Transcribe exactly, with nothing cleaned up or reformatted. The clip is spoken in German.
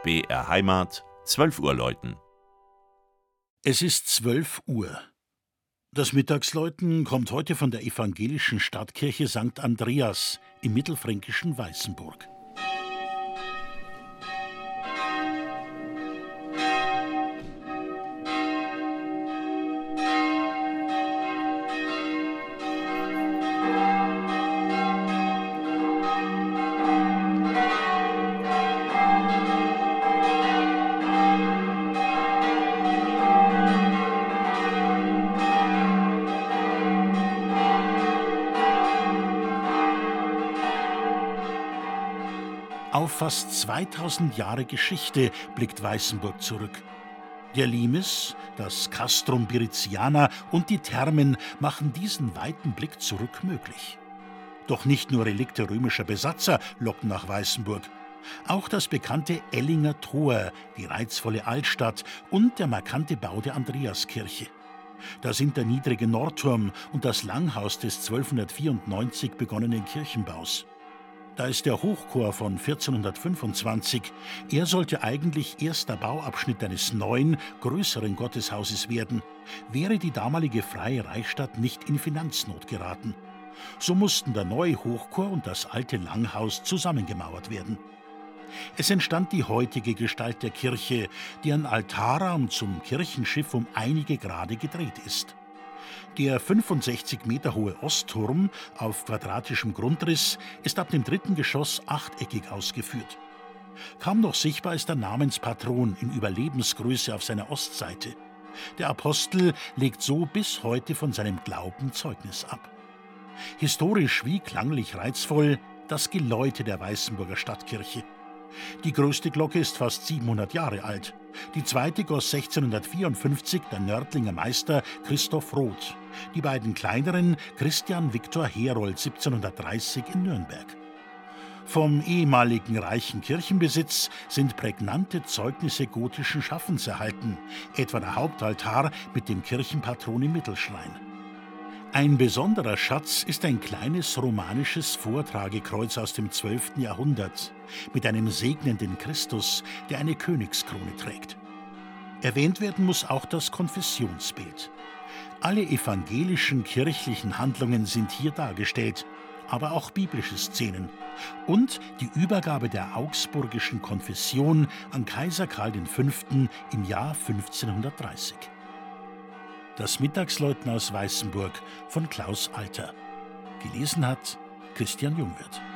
B R Heimat, zwölf Uhr läuten. Es ist zwölf Uhr. Das Mittagsläuten kommt heute von der evangelischen Stadtkirche Sankt Andreas im mittelfränkischen Weißenburg. Auf fast zweitausend Jahre Geschichte blickt Weißenburg zurück. Der Limes, das Castrum Biriziana und die Thermen machen diesen weiten Blick zurück möglich. Doch nicht nur Relikte römischer Besatzer locken nach Weißenburg. Auch das bekannte Ellinger Tor, die reizvolle Altstadt und der markante Bau der Andreaskirche. Da sind der niedrige Nordturm und das Langhaus des zwölfhundertvierundneunzig begonnenen Kirchenbaus. Da ist der Hochchor von vierzehnhundertfünfundzwanzig. Er sollte eigentlich erster Bauabschnitt eines neuen, größeren Gotteshauses werden, wäre die damalige Freie Reichsstadt nicht in Finanznot geraten. So mussten der neue Hochchor und das alte Langhaus zusammengemauert werden. Es entstand die heutige Gestalt der Kirche, deren Altarraum zum Kirchenschiff um einige Grade gedreht ist. Der fünfundsechzig Meter hohe Ostturm auf quadratischem Grundriss ist ab dem dritten Geschoss achteckig ausgeführt. Kaum noch sichtbar ist der Namenspatron in Überlebensgröße auf seiner Ostseite. Der Apostel legt so bis heute von seinem Glauben Zeugnis ab. Historisch wie klanglich reizvoll das Geläute der Weißenburger Stadtkirche. Die größte Glocke ist fast siebenhundert Jahre alt. Die zweite goss sechzehnhundertvierundfünfzig der Nördlinger Meister Christoph Roth. Die beiden kleineren Christian Viktor Herold siebzehnhundertdreißig in Nürnberg. Vom ehemaligen reichen Kirchenbesitz sind prägnante Zeugnisse gotischen Schaffens erhalten, etwa der Hauptaltar mit dem Kirchenpatron im Mittelschrein. Ein besonderer Schatz ist ein kleines romanisches Vortragekreuz aus dem zwölften Jahrhundert mit einem segnenden Christus, der eine Königskrone trägt. Erwähnt werden muss auch das Konfessionsbild. Alle evangelischen kirchlichen Handlungen sind hier dargestellt, aber auch biblische Szenen und die Übergabe der augsburgischen Konfession an Kaiser Karl Fünften im Jahr fünfzehnhundertdreißig. Das Mittagsläuten aus Weißenburg von Klaus Alter. Gelesen hat Christian Jungwirth.